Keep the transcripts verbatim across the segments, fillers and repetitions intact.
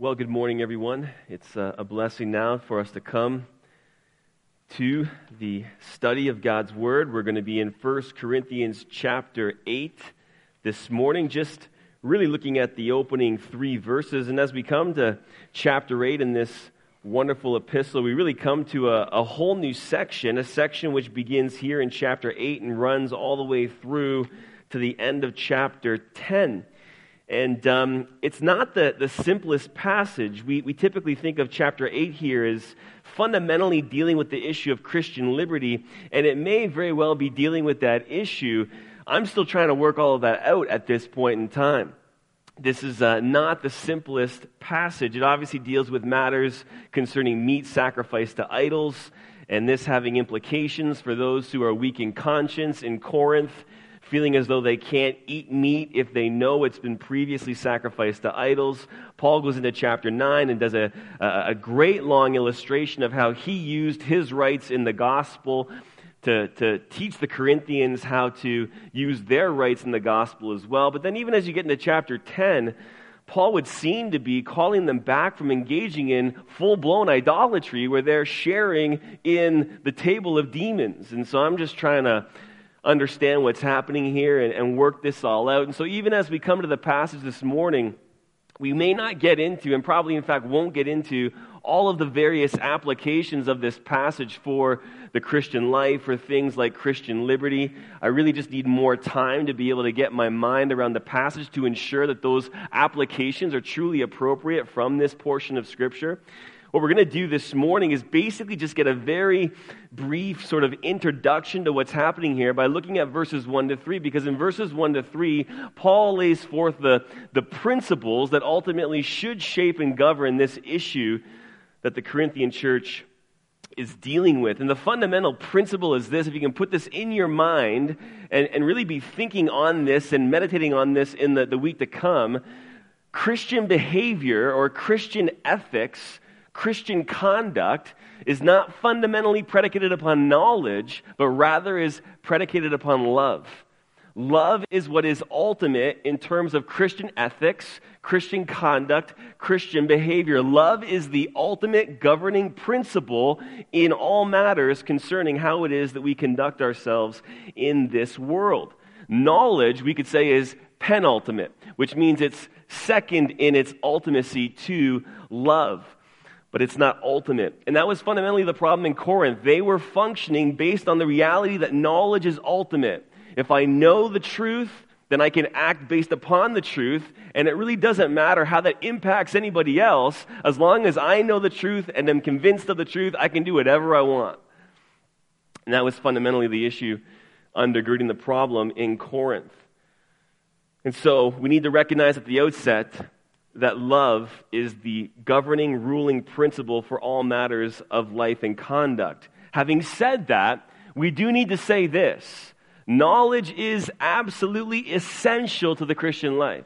Well, good morning, everyone. It's uh, a blessing now for us to come to the study of God's Word. We're going to be in First Corinthians chapter eight this morning, just really looking at the opening three verses. And as we come to chapter eight in this wonderful epistle, we really come to a, a whole new section, a section which begins here in chapter eight and runs all the way through to the end of chapter ten. And um, it's not the, the simplest passage. We, we typically think of chapter eight here as fundamentally dealing with the issue of Christian liberty, and it may very well be dealing with that issue. I'm still trying to work all of that out at this point in time. This is uh, not the simplest passage. It obviously deals with matters concerning meat sacrificed to idols, and this having implications for those who are weak in conscience in Corinth, feeling as though they can't eat meat if they know it's been previously sacrificed to idols. Paul goes into chapter nine and does a, a great long illustration of how he used his rights in the gospel to, to teach the Corinthians how to use their rights in the gospel as well. But then even as you get into chapter ten, Paul would seem to be calling them back from engaging in full-blown idolatry where they're sharing in the table of demons. And so I'm just trying to understand what's happening here and, and work this all out. And so even as we come to the passage this morning, we may not get into, and probably in fact won't get into, all of the various applications of this passage for the Christian life, for things like Christian liberty. I really just need more time to be able to get my mind around the passage to ensure that those applications are truly appropriate from this portion of Scripture. What we're going to do this morning is basically just get a very brief sort of introduction to what's happening here by looking at verses one to three, because in verses one to three, Paul lays forth the, the principles that ultimately should shape and govern this issue that the Corinthian church is dealing with. And the fundamental principle is this: if you can put this in your mind and, and really be thinking on this and meditating on this in the, the week to come, Christian behavior or Christian ethics, Christian conduct is not fundamentally predicated upon knowledge, but rather is predicated upon love. Love is what is ultimate in terms of Christian ethics, Christian conduct, Christian behavior. Love is the ultimate governing principle in all matters concerning how it is that we conduct ourselves in this world. Knowledge, we could say, is penultimate, which means it's second in its ultimacy to love. But it's not ultimate. And that was fundamentally the problem in Corinth. They were functioning based on the reality that knowledge is ultimate. If I know the truth, then I can act based upon the truth, and it really doesn't matter how that impacts anybody else. As long as I know the truth and am convinced of the truth, I can do whatever I want. And that was fundamentally the issue undergirding the problem in Corinth. And so we need to recognize at the outset that love is the governing, ruling principle for all matters of life and conduct. Having said that, we do need to say this: knowledge is absolutely essential to the Christian life.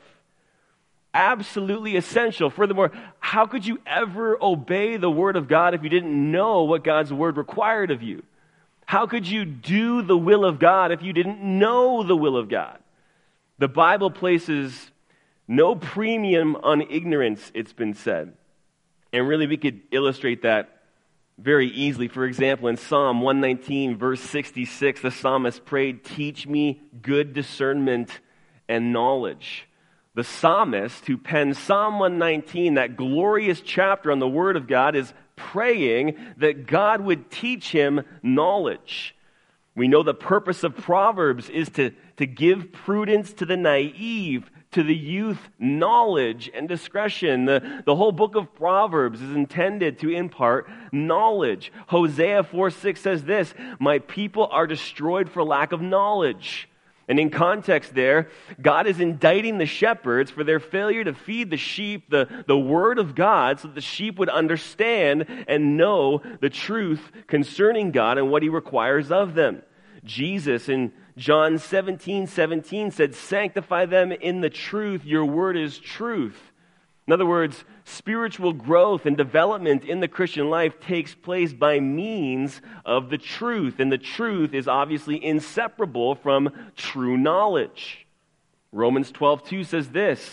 Absolutely essential. Furthermore, how could you ever obey the Word of God if you didn't know what God's Word required of you? How could you do the will of God if you didn't know the will of God? The Bible places no premium on ignorance, it's been said. And really we could illustrate that very easily. For example, in Psalm one nineteen, verse sixty-six, the psalmist prayed, "Teach me good discernment and knowledge." The psalmist who penned Psalm one nineteen, that glorious chapter on the Word of God, is praying that God would teach him knowledge. We know the purpose of Proverbs is to, to give prudence to the naive, to the youth knowledge and discretion. The, the whole book of Proverbs is intended to impart knowledge. Hosea four six says this: "My people are destroyed for lack of knowledge." And in context there, God is indicting the shepherds for their failure to feed the sheep the, the word of God so that the sheep would understand and know the truth concerning God and what He requires of them. Jesus in John seventeen seventeen said, "Sanctify them in the truth, your word is truth." In other words, spiritual growth and development in the Christian life takes place by means of the truth. And the truth is obviously inseparable from true knowledge. Romans twelve two says this: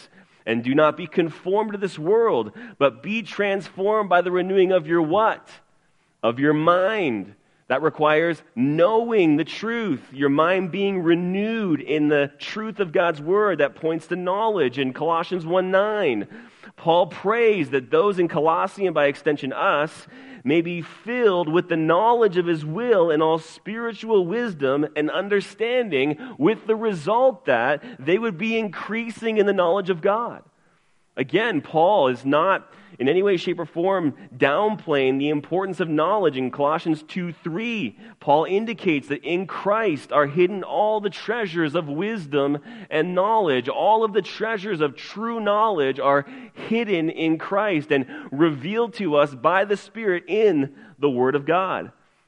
And do not be conformed to this world, but be transformed by the renewing of your what? Of your mind. That requires knowing the truth, your mind being renewed in the truth of God's word. That points to knowledge in Colossians one nine. Paul prays that those in Colossae, and by extension us, may be filled with the knowledge of his will and all spiritual wisdom and understanding, with the result that they would be increasing in the knowledge of God. Again, Paul is not in any way, shape, or form downplaying the importance of knowledge. In Colossians two three, Paul indicates that in Christ are hidden all the treasures of wisdom and knowledge. All of the treasures of true knowledge are hidden in Christ and revealed to us by the Spirit in the Word of God.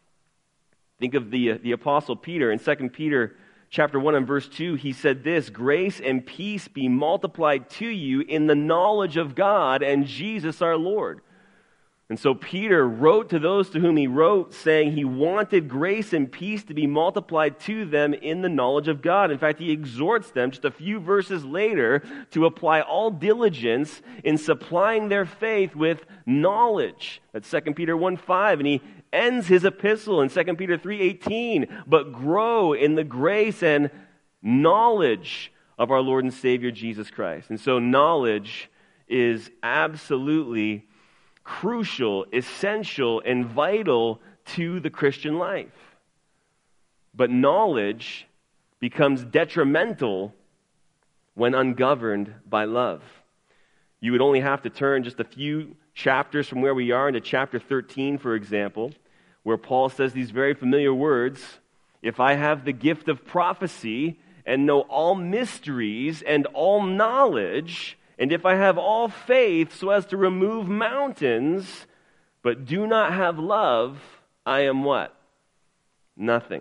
Think of the, the Apostle Peter in Second Peter Chapter one and verse two, he said this, "Grace and peace be multiplied to you in the knowledge of God and Jesus our Lord." And so Peter wrote to those to whom he wrote, saying he wanted grace and peace to be multiplied to them in the knowledge of God. In fact, he exhorts them just a few verses later to apply all diligence in supplying their faith with knowledge. That's Second Peter one five, and he ends his epistle in Second Peter three eighteen, "But grow in the grace and knowledge of our Lord and Savior Jesus Christ." And so knowledge is absolutely crucial, essential, and vital to the Christian life. But knowledge becomes detrimental when ungoverned by love. You would only have to turn just a few chapters from where we are into chapter thirteen, for example, where Paul says these very familiar words, "If I have the gift of prophecy and know all mysteries and all knowledge, and if I have all faith so as to remove mountains, but do not have love, I am" what? Nothing.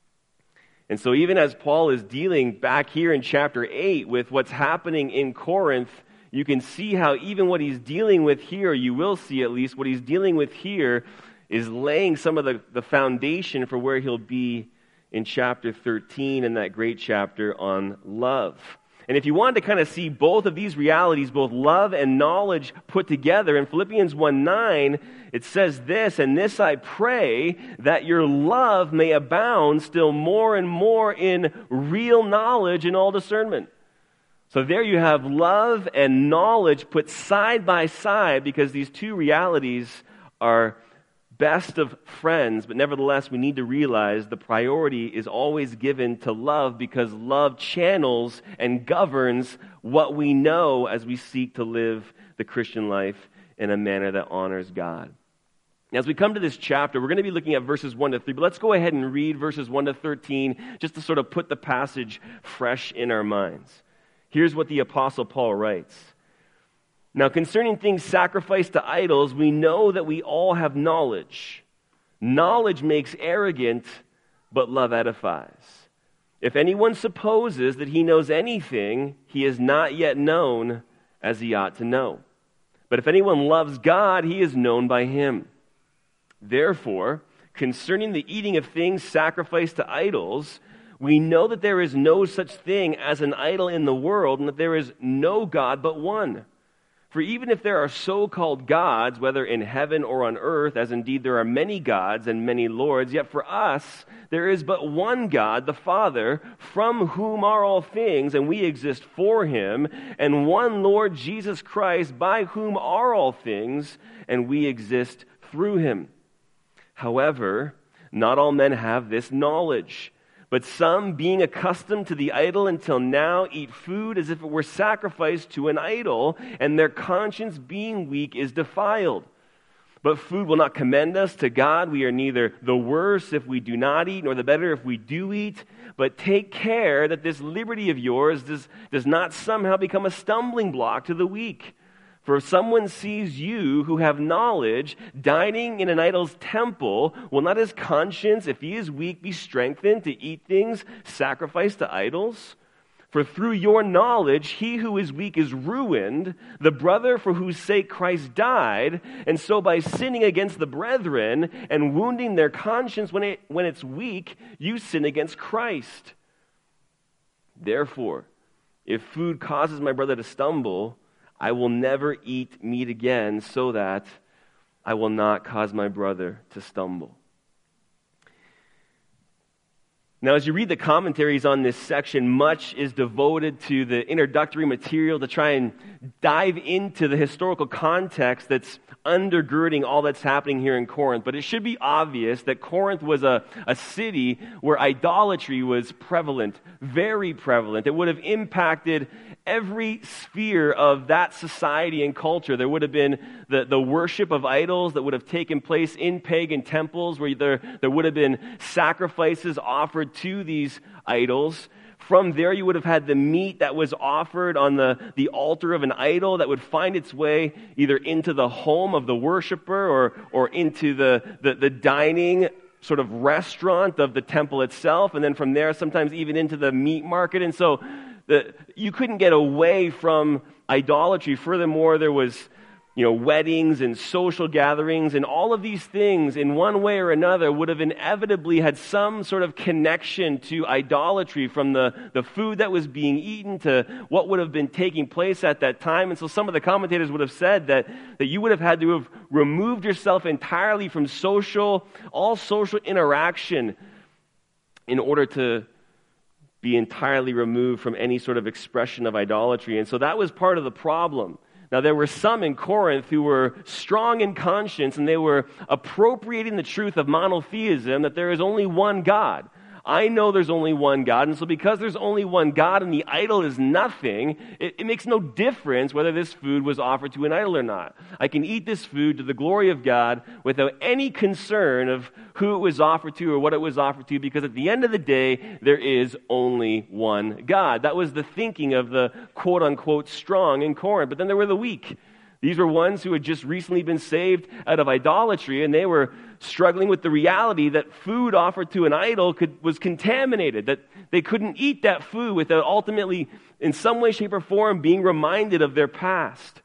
And so even as Paul is dealing back here in chapter eight with what's happening in Corinth, you can see how even what he's dealing with here, you will see at least, what he's dealing with here is laying some of the, the foundation for where he'll be in chapter thirteen, in that great chapter on love. And if you wanted to kind of see both of these realities, both love and knowledge put together, in Philippians one nine, it says this, "And this I pray, that your love may abound still more and more in real knowledge and all discernment." So there you have love and knowledge put side by side, because these two realities are best of friends, but nevertheless we need to realize the priority is always given to love, because love channels and governs what we know as we seek to live the Christian life in a manner that honors God. Now, as we come to this chapter, we're going to be looking at verses one to three, but let's go ahead and read verses one to thirteen just to sort of put the passage fresh in our minds. Here's what the Apostle Paul writes. "Now concerning things sacrificed to idols, we know that we all have knowledge. Knowledge makes arrogant, but love edifies. If anyone supposes that he knows anything, he is not yet known as he ought to know. But if anyone loves God, he is known by him. Therefore, concerning the eating of things sacrificed to idols, we know that there is no such thing as an idol in the world, and that there is no God but one. For even if there are so-called gods, whether in heaven or on earth, as indeed there are many gods and many lords, yet for us there is but one God, the Father, from whom are all things, and we exist for him, and one Lord Jesus Christ, by whom are all things, and we exist through him. However, not all men have this knowledge. But some, being accustomed to the idol until now, eat food as if it were sacrificed to an idol, and their conscience, being weak, is defiled. But food will not commend us to God. We are neither the worse if we do not eat, nor the better if we do eat. But take care that this liberty of yours does, does not somehow become a stumbling block to the weak. For if someone sees you who have knowledge dining in an idol's temple, will not his conscience, if he is weak, be strengthened to eat things sacrificed to idols? For through your knowledge, he who is weak is ruined, the brother for whose sake Christ died, and so by sinning against the brethren and wounding their conscience when it, when it's weak, you sin against Christ. Therefore, if food causes my brother to stumble, I will never eat meat again so that I will not cause my brother to stumble. Now, as you read the commentaries on this section, much is devoted to the introductory material to try and dive into the historical context that's undergirding all that's happening here in Corinth. But it should be obvious that Corinth was a, a city where idolatry was prevalent, very prevalent. It would have impacted every sphere of that society and culture. There would have been the, the worship of idols that would have taken place in pagan temples, where there, there would have been sacrifices offered to these idols. From there, you would have had the meat that was offered on the, the altar of an idol that would find its way either into the home of the worshiper or, or into the, the, the dining sort of restaurant of the temple itself. And then from there, sometimes even into the meat market. And so the, you couldn't get away from idolatry. Furthermore, there was you know, weddings and social gatherings, and all of these things in one way or another would have inevitably had some sort of connection to idolatry, from the, the food that was being eaten to what would have been taking place at that time. And so some of the commentators would have said that, that you would have had to have removed yourself entirely from social, all social interaction in order to be entirely removed from any sort of expression of idolatry. And so that was part of the problem. Now, there were some in Corinth who were strong in conscience, and they were appropriating the truth of monotheism, that there is only one God. I know there's only one God, and so because there's only one God and the idol is nothing, it, it makes no difference whether this food was offered to an idol or not. I can eat this food to the glory of God without any concern of who it was offered to or what it was offered to, because at the end of the day, there is only one God. That was the thinking of the quote-unquote strong in Corinth. But then there were the weak. These were ones who had just recently been saved out of idolatry, and they were struggling with the reality that food offered to an idol could, was contaminated, that they couldn't eat that food without ultimately, in some way, shape, or form, being reminded of their past.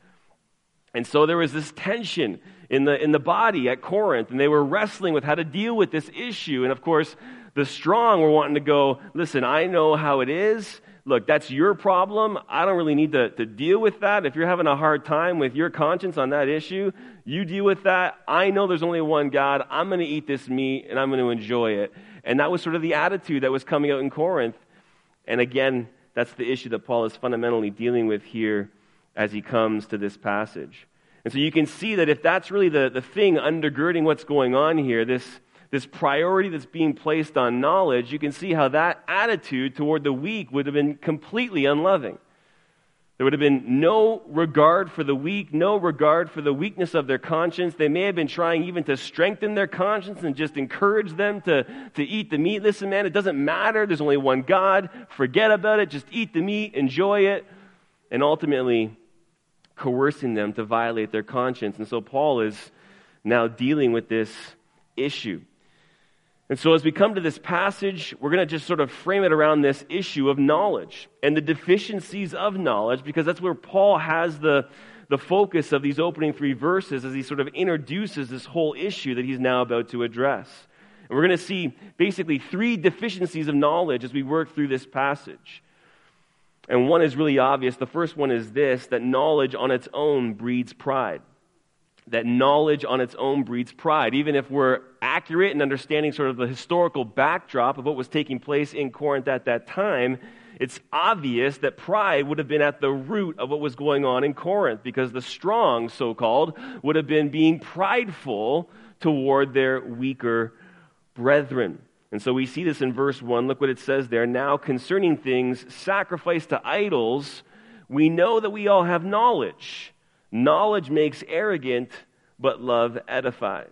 And so there was this tension in the, in the body at Corinth, and they were wrestling with how to deal with this issue. And of course, the strong were wanting to go, listen, I know how it is. Look, that's your problem. I don't really need to, to deal with that. If you're having a hard time with your conscience on that issue, you deal with that. I know there's only one God. I'm going to eat this meat, and I'm going to enjoy it. And that was sort of the attitude that was coming out in Corinth. And again, that's the issue that Paul is fundamentally dealing with here as he comes to this passage. And so you can see that if that's really the, the thing undergirding what's going on here, this This priority that's being placed on knowledge, you can see how that attitude toward the weak would have been completely unloving. There would have been no regard for the weak, no regard for the weakness of their conscience. They may have been trying even to strengthen their conscience and just encourage them to, to eat the meat. Listen, man, it doesn't matter. There's only one God. Forget about it. Just eat the meat. Enjoy it. And ultimately coercing them to violate their conscience. And so Paul is now dealing with this issue. And so as we come to this passage, we're going to just sort of frame it around this issue of knowledge and the deficiencies of knowledge, because that's where Paul has the, the focus of these opening three verses as he sort of introduces this whole issue that he's now about to address. And we're going to see basically three deficiencies of knowledge as we work through this passage. And one is really obvious. The first one is this, that knowledge on its own breeds pride. That knowledge on its own breeds pride. Even if we're accurate in understanding sort of the historical backdrop of what was taking place in Corinth at that time, it's obvious that pride would have been at the root of what was going on in Corinth, because the strong, so-called, would have been being prideful toward their weaker brethren. And so we see this in verse one. Look what it says there. Now concerning things sacrificed to idols, we know that we all have knowledge. Knowledge makes arrogant, but love edifies.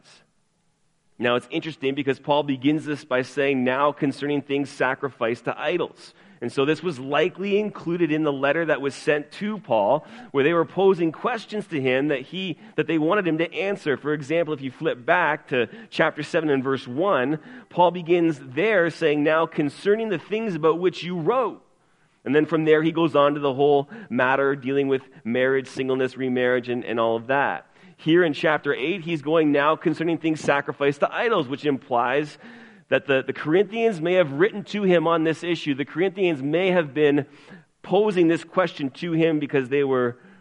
Now it's interesting because Paul begins this by saying, now concerning things sacrificed to idols. And so this was likely included in the letter that was sent to Paul, where they were posing questions to him that he that they wanted him to answer. For example, if you flip back to chapter seven and verse one, Paul begins there saying, now concerning the things about which you wrote. And then from there, he goes on to the whole matter dealing with marriage, singleness, remarriage, and, and all of that. Here in chapter eight, he's going now concerning things sacrificed to idols, which implies that the, the Corinthians may have written to him on this issue. The Corinthians may have been posing this question to him because they were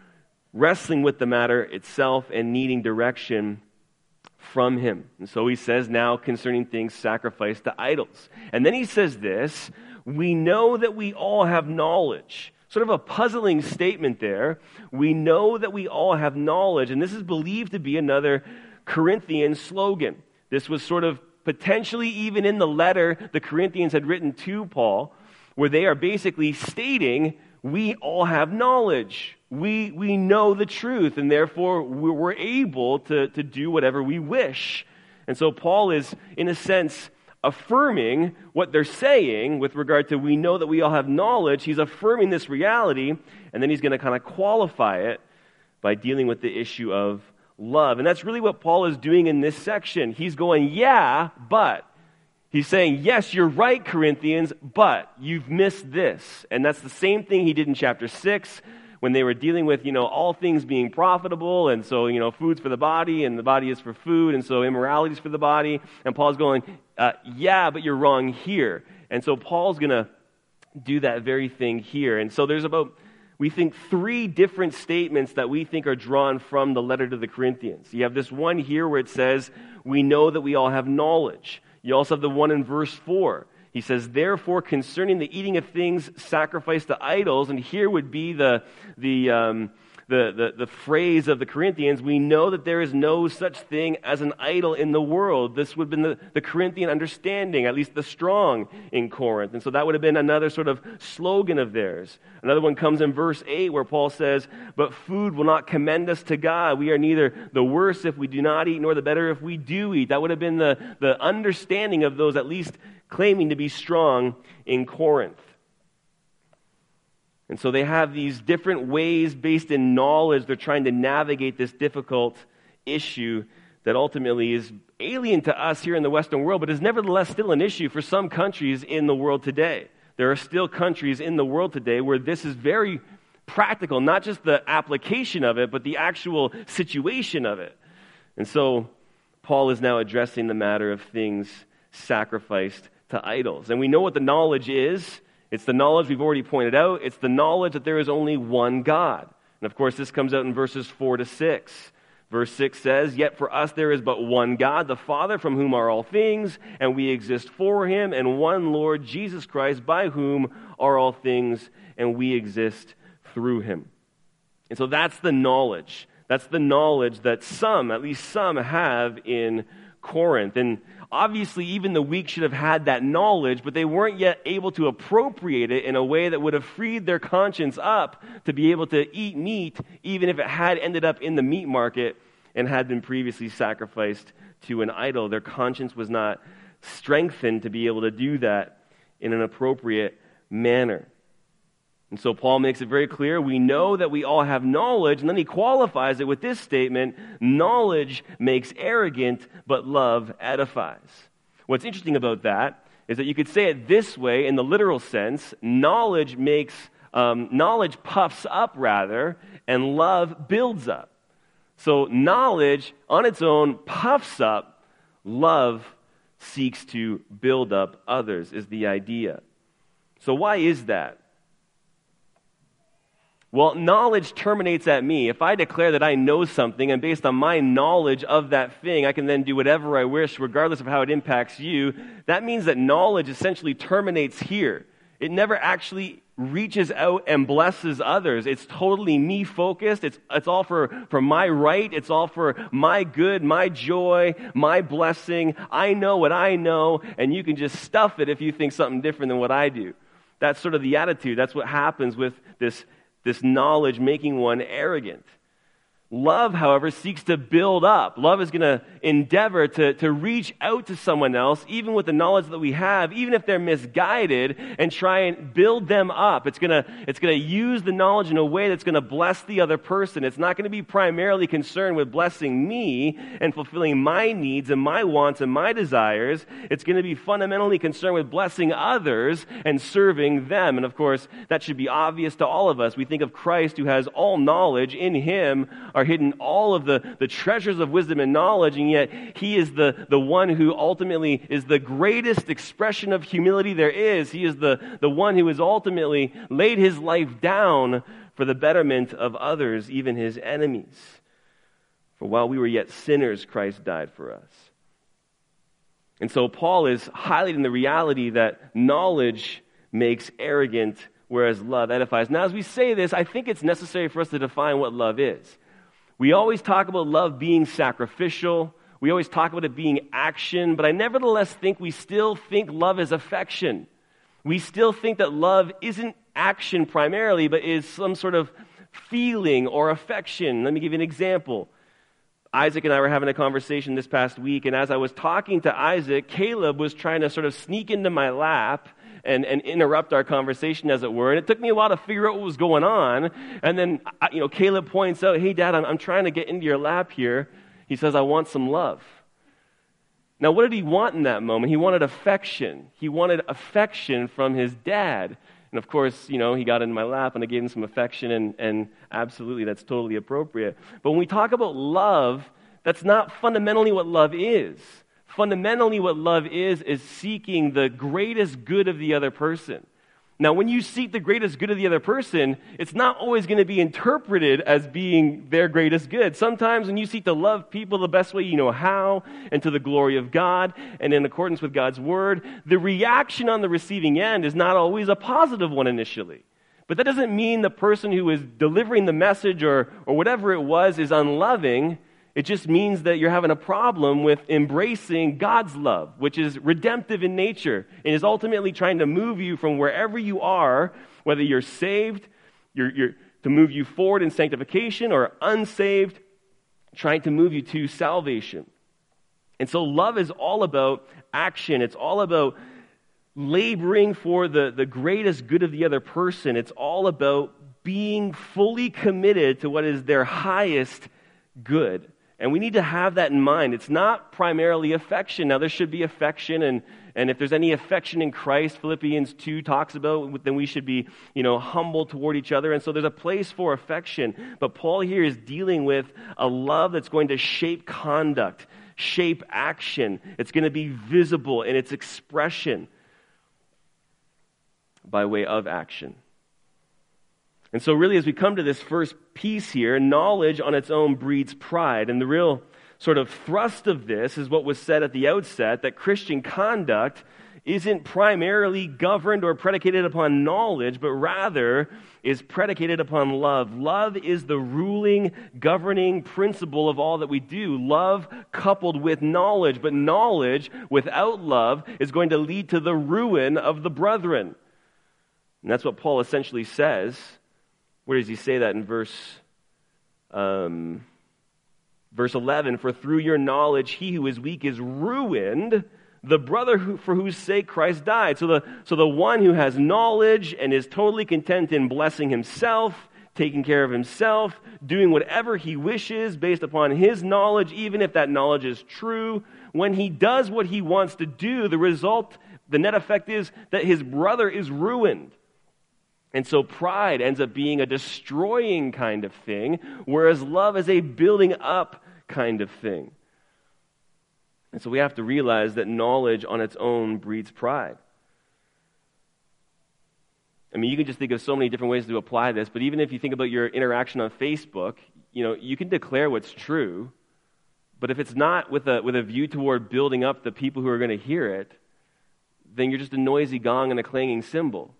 wrestling with the matter itself and needing direction from him. And so he says now concerning things sacrificed to idols. And then he says this, we know that we all have knowledge. Sort of a puzzling statement there. We know that we all have knowledge, and this is believed to be another Corinthian slogan. This was sort of potentially even in the letter the Corinthians had written to Paul, where they are basically stating, we all have knowledge. We we know the truth, and therefore we're able to, to do whatever we wish. And so Paul is, in a sense, affirming what they're saying with regard to we know that we all have knowledge. He's affirming this reality, and then he's going to kind of qualify it by dealing with the issue of love. And that's really what Paul is doing in this section. He's going, yeah, but. He's saying, yes, you're right, Corinthians, but you've missed this. And that's the same thing he did in chapter six when they were dealing with, you know, all things being profitable. And so, you know, food's for the body and the body is for food. And so immorality is for the body. And Paul's going, uh, yeah, but you're wrong here. And so Paul's going to do that very thing here. And so there's about, we think, three different statements that we think are drawn from the letter to the Corinthians. You have this one here where it says, we know that we all have knowledge. You also have the one in verse four. He says, therefore, concerning the eating of things sacrificed to idols, and here would be the the um, the, the the phrase of the Corinthians, we know that there is no such thing as an idol in the world. This would have been the, the Corinthian understanding, at least the strong in Corinth. And so that would have been another sort of slogan of theirs. Another one comes in verse eight where Paul says, but food will not commend us to God. We are neither the worse if we do not eat, nor the better if we do eat. That would have been the, the understanding of those at least claiming to be strong in Corinth. And so they have these different ways based in knowledge. They're trying to navigate this difficult issue that ultimately is alien to us here in the Western world, but is nevertheless still an issue for some countries in the world today. There are still countries in the world today where this is very practical, not just the application of it, but the actual situation of it. And so Paul is now addressing the matter of things sacrificed to idols. And we know what the knowledge is. It's the knowledge we've already pointed out. It's the knowledge that there is only one God. And of course, this comes out in verses four to six. Verse six says, yet for us there is but one God, the Father, from whom are all things, and we exist for him, and one Lord, Jesus Christ, by whom are all things, and we exist through him. And so that's the knowledge. That's the knowledge that some, at least some, have in Corinth. And obviously, even the weak should have had that knowledge, but they weren't yet able to appropriate it in a way that would have freed their conscience up to be able to eat meat, even if it had ended up in the meat market and had been previously sacrificed to an idol. Their conscience was not strengthened to be able to do that in an appropriate manner. And so Paul makes it very clear, we know that we all have knowledge, and then he qualifies it with this statement, knowledge makes arrogant, but love edifies. What's interesting about that is that you could say it this way in the literal sense, knowledge makes, um, knowledge puffs up rather, and love builds up. So knowledge on its own puffs up, love seeks to build up others is the idea. So why is that? Well, knowledge terminates at me. If I declare that I know something, and based on my knowledge of that thing, I can then do whatever I wish, regardless of how it impacts you, that means that knowledge essentially terminates here. It never actually reaches out and blesses others. It's totally me-focused. It's, it's all for, for my right. It's all for my good, my joy, my blessing. I know what I know, and you can just stuff it if you think something different than what I do. That's sort of the attitude. That's what happens with this This knowledge making one arrogant. Love, however, seeks to build up. Love is going to endeavor to, to reach out to someone else, even with the knowledge that we have, even if they're misguided, and try and build them up. It's going to, it's going to use the knowledge in a way that's going to bless the other person. It's not going to be primarily concerned with blessing me and fulfilling my needs and my wants and my desires. It's going to be fundamentally concerned with blessing others and serving them. And of course, that should be obvious to all of us. We think of Christ, who has all knowledge. In him are hidden all of the, the treasures of wisdom and knowledge, and yet he is the, the one who ultimately is the greatest expression of humility there is. He is the, the one who has ultimately laid his life down for the betterment of others, even his enemies. For while we were yet sinners, Christ died for us. And so Paul is highlighting the reality that knowledge makes arrogant, whereas love edifies. Now, as we say this, I think it's necessary for us to define what love is. We always talk about love being sacrificial. We always talk about it being action, but I nevertheless think we still think love is affection. We still think that love isn't action primarily, but is some sort of feeling or affection. Let me give you an example. Isaac and I were having a conversation this past week, and as I was talking to Isaac, Caleb was trying to sort of sneak into my lap and, and interrupt our conversation, as it were. And it took me a while to figure out what was going on. And then, you know, Caleb points out, "Hey, Dad, I'm, I'm trying to get into your lap here." He says, "I want some love." Now, what did he want in that moment? He wanted affection. He wanted affection from his dad. And of course, you know, he got in my lap and I gave him some affection, and, and absolutely, that's totally appropriate. But when we talk about love, that's not fundamentally what love is. Fundamentally, what love is, is seeking the greatest good of the other person. Now, when you seek the greatest good of the other person, it's not always going to be interpreted as being their greatest good. Sometimes when you seek to love people the best way you know how, and to the glory of God, and in accordance with God's word, the reaction on the receiving end is not always a positive one initially. But that doesn't mean the person who is delivering the message or, or whatever it was is unloving. It just means that you're having a problem with embracing God's love, which is redemptive in nature and is ultimately trying to move you from wherever you are, whether you're saved, you're, you're to move you forward in sanctification, or unsaved, trying to move you to salvation. And so love is all about action. It's all about laboring for the, the greatest good of the other person. It's all about being fully committed to what is their highest good. And we need to have that in mind. It's not primarily affection. Now, there should be affection, and, and if there's any affection in Christ, Philippians two talks about, then we should be, you know, humble toward each other. And so there's a place for affection. But Paul here is dealing with a love that's going to shape conduct, shape action. It's going to be visible in its expression by way of action. And so really, as we come to this first piece here, knowledge on its own breeds pride. And the real sort of thrust of this is what was said at the outset, that Christian conduct isn't primarily governed or predicated upon knowledge, but rather is predicated upon love. Love is the ruling, governing principle of all that we do. Love coupled with knowledge, but knowledge without love is going to lead to the ruin of the brethren. And that's what Paul essentially says. Where does he say that in verse um, verse eleven? For through your knowledge, he who is weak is ruined, the brother who, for whose sake Christ died. So the, so the one who has knowledge and is totally content in blessing himself, taking care of himself, doing whatever he wishes based upon his knowledge, even if that knowledge is true, when he does what he wants to do, the result, the net effect is that his brother is ruined. And so pride ends up being a destroying kind of thing, whereas love is a building up kind of thing. And so we have to realize that knowledge on its own breeds pride. I mean, you can just think of so many different ways to apply this, but even if you think about your interaction on Facebook, you know, you can declare what's true, but if it's not with a with a view toward building up the people who are going to hear it, then you're just a noisy gong and a clanging cymbal.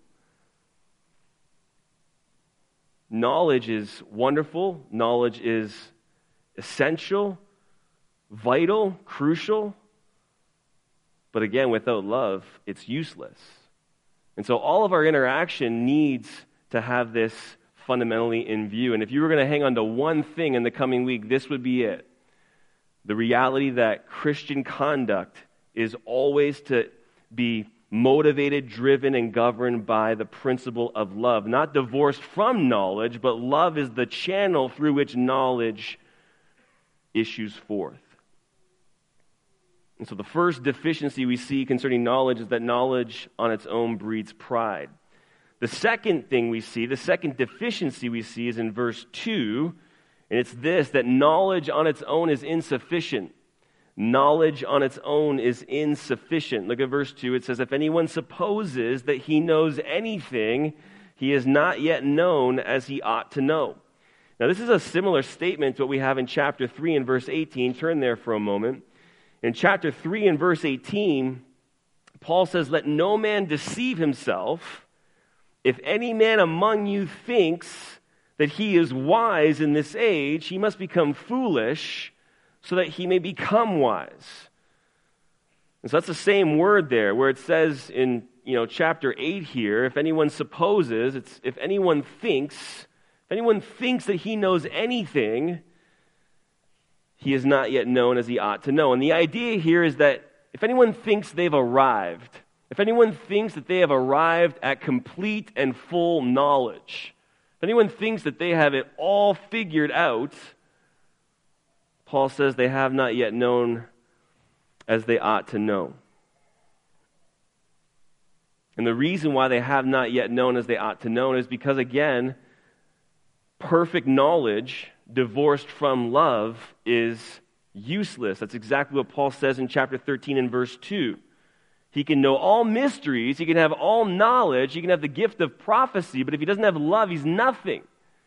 Knowledge is wonderful. Knowledge is essential, vital, crucial. But again, without love, it's useless. And so all of our interaction needs to have this fundamentally in view. And if you were going to hang on to one thing in the coming week, this would be it. The reality that Christian conduct is always to be motivated, driven, and governed by the principle of love. Not divorced from knowledge, but love is the channel through which knowledge issues forth. And so the first deficiency we see concerning knowledge is that knowledge on its own breeds pride. The second thing we see, the second deficiency we see is in verse two, and it's this, that knowledge on its own is insufficient. Knowledge on its own is insufficient. Look at verse two. It says, if anyone supposes that he knows anything, he he is not yet known as he ought to know. Now, this is a similar statement to what we have in chapter three and verse eighteen. Turn there for a moment. In chapter three and verse eighteen, Paul says, "Let no man deceive himself. If any man among you thinks that he is wise in this age, he must become foolish so that he may become wise." And so that's the same word there, where it says in you know chapter eight here, if anyone supposes, it's if anyone thinks, if anyone thinks that he knows anything, he is not yet known as he ought to know. And the idea here is that if anyone thinks they've arrived, if anyone thinks that they have arrived at complete and full knowledge, if anyone thinks that they have it all figured out, Paul says they have not yet known as they ought to know. And the reason why they have not yet known as they ought to know is because, again, perfect knowledge divorced from love is useless. That's exactly what Paul says in chapter thirteen and verse two. He can know all mysteries, he can have all knowledge, he can have the gift of prophecy, but if he doesn't have love, he's nothing.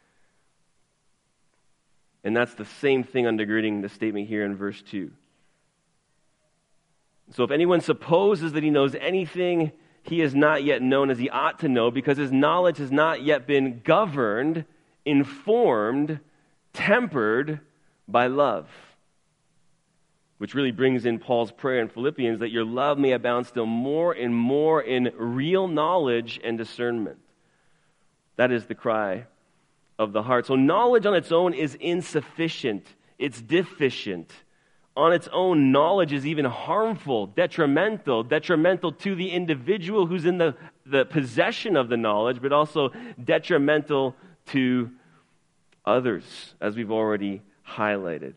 And that's the same thing undergirding the statement here in verse two. So if anyone supposes that he knows anything, he is not yet known as he ought to know, because his knowledge has not yet been governed, informed, tempered by love. Which really brings in Paul's prayer in Philippians, that your love may abound still more and more in real knowledge and discernment. That is the cry of the heart. So knowledge on its own is insufficient. It's deficient. On its own, knowledge is even harmful, detrimental, detrimental to the individual who's in the, the possession of the knowledge, but also detrimental to others, as we've already highlighted.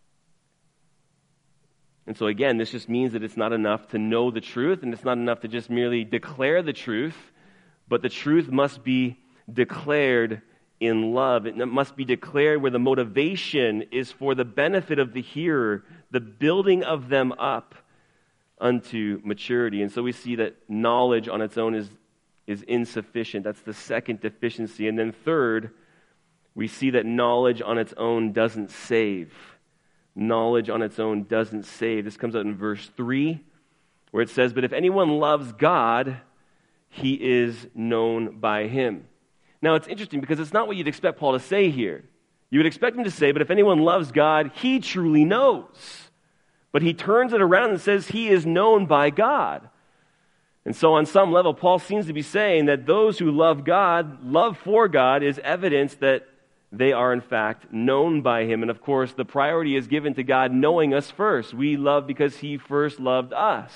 And so again, this just means that it's not enough to know the truth, and it's not enough to just merely declare the truth, but the truth must be declared in love. It must be declared where the motivation is for the benefit of the hearer, the building of them up unto maturity. And so we see that knowledge on its own is, is insufficient. That's the second deficiency. And then third, we see that knowledge on its own doesn't save. Knowledge on its own doesn't save. This comes out in verse three, where it says, "But if anyone loves God, he is known by him." Now, it's interesting because it's not what you'd expect Paul to say here. You would expect him to say, but if anyone loves God, he truly knows. But he turns it around and says he is known by God. And so on some level, Paul seems to be saying that those who love God, love for God, is evidence that they are in fact known by him. And of course, the priority is given to God knowing us first. We love because he first loved us.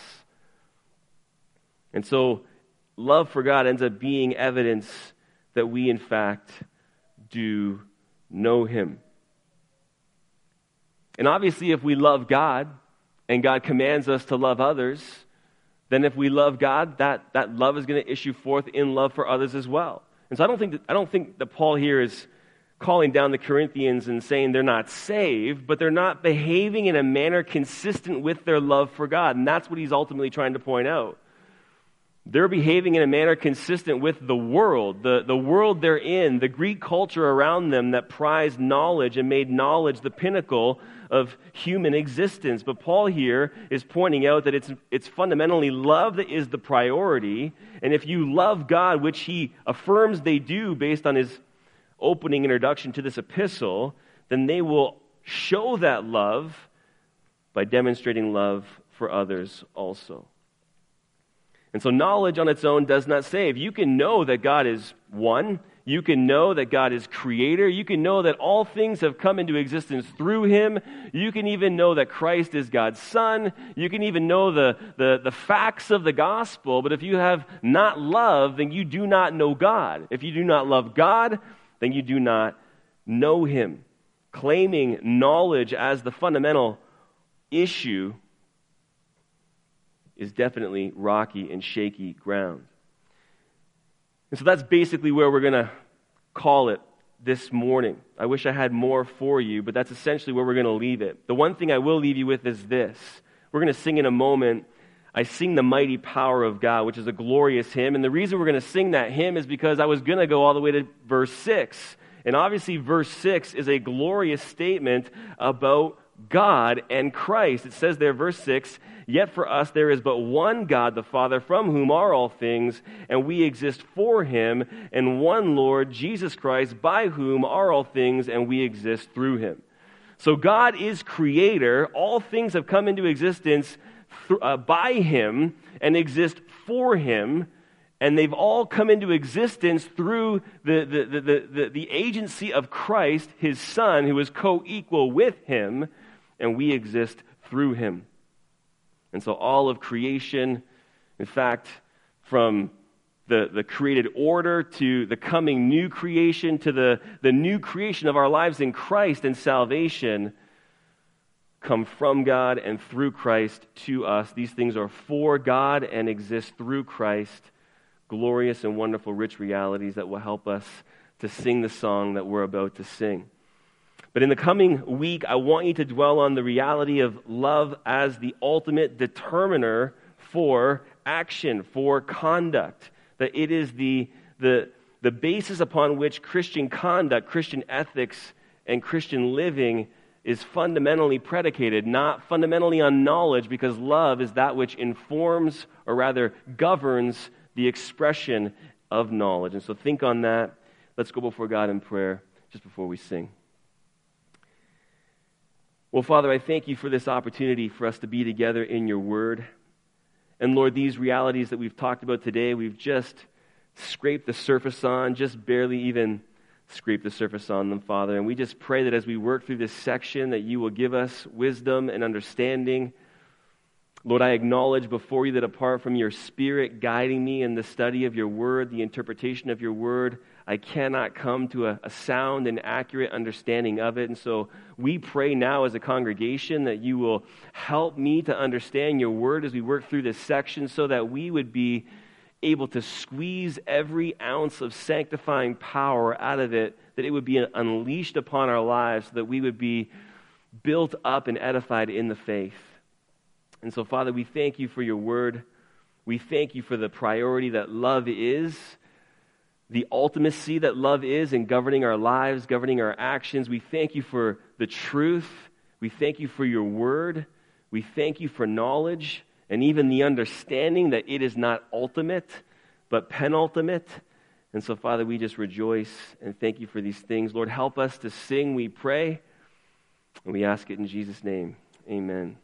And so love for God ends up being evidence that we in fact do know him. And obviously, if we love God and God commands us to love others, then if we love God, that, that love is going to issue forth in love for others as well. And so I don't think that, I don't think that Paul here is calling down the Corinthians and saying they're not saved, but they're not behaving in a manner consistent with their love for God. And that's what he's ultimately trying to point out. They're behaving in a manner consistent with the world, the, the world they're in, the Greek culture around them that prized knowledge and made knowledge the pinnacle of human existence. But Paul here is pointing out that it's, it's fundamentally love that is the priority. And if you love God, which he affirms they do based on his opening introduction to this epistle, then they will show that love by demonstrating love for others also. And so knowledge on its own does not save. You can know that God is one. You can know that God is creator. You can know that all things have come into existence through him. You can even know that Christ is God's son. You can even know the, the, the facts of the gospel. But if you have not love, then you do not know God. If you do not love God, then you do not know him. Claiming knowledge as the fundamental issue is definitely rocky and shaky ground. And so that's basically where we're going to call it this morning. I wish I had more for you, but that's essentially where we're going to leave it. The one thing I will leave you with is this. We're going to sing in a moment, I sing the mighty power of God, which is a glorious hymn. And the reason we're going to sing that hymn is because I was going to go all the way to verse six. And obviously verse six is a glorious statement about God and Christ. It says there, verse six, "Yet for us there is but one God, the Father, from whom are all things, and we exist for him, and one Lord, Jesus Christ, by whom are all things, and we exist through him." So God is creator. All things have come into existence th- uh, by him and exist for him. And they've all come into existence through the, the, the, the, the, the agency of Christ, his Son, who is co-equal with him, and we exist through him. And so all of creation, in fact, from the, the created order to the coming new creation to the, the new creation of our lives in Christ and salvation, come from God and through Christ to us. These things are for God and exist through Christ. Glorious and wonderful, rich realities that will help us to sing the song that we're about to sing. But in the coming week, I want you to dwell on the reality of love as the ultimate determiner for action, for conduct. That it is the, the, the basis upon which Christian conduct, Christian ethics, and Christian living is fundamentally predicated, not fundamentally on knowledge, because love is that which informs, or rather governs, the expression of knowledge. And so think on that. Let's go before God in prayer just before we sing. Well, Father, I thank you for this opportunity for us to be together in your word. And Lord, these realities that we've talked about today, we've just scraped the surface on, just barely even scraped the surface on them, Father. And we just pray that as we work through this section, that you will give us wisdom and understanding. Lord, I acknowledge before you that apart from your Spirit guiding me in the study of your word, the interpretation of your word, I cannot come to a, a sound and accurate understanding of it. And so we pray now as a congregation that you will help me to understand your word as we work through this section, so that we would be able to squeeze every ounce of sanctifying power out of it, that it would be unleashed upon our lives, so that we would be built up and edified in the faith. And so, Father, we thank you for your word. We thank you for the priority that love is, the ultimacy that love is in governing our lives, governing our actions. We thank you for the truth. We thank you for your word. We thank you for knowledge and even the understanding that it is not ultimate, but penultimate. And so, Father, we just rejoice and thank you for these things. Lord, help us to sing, we pray. And we ask it in Jesus' name. Amen.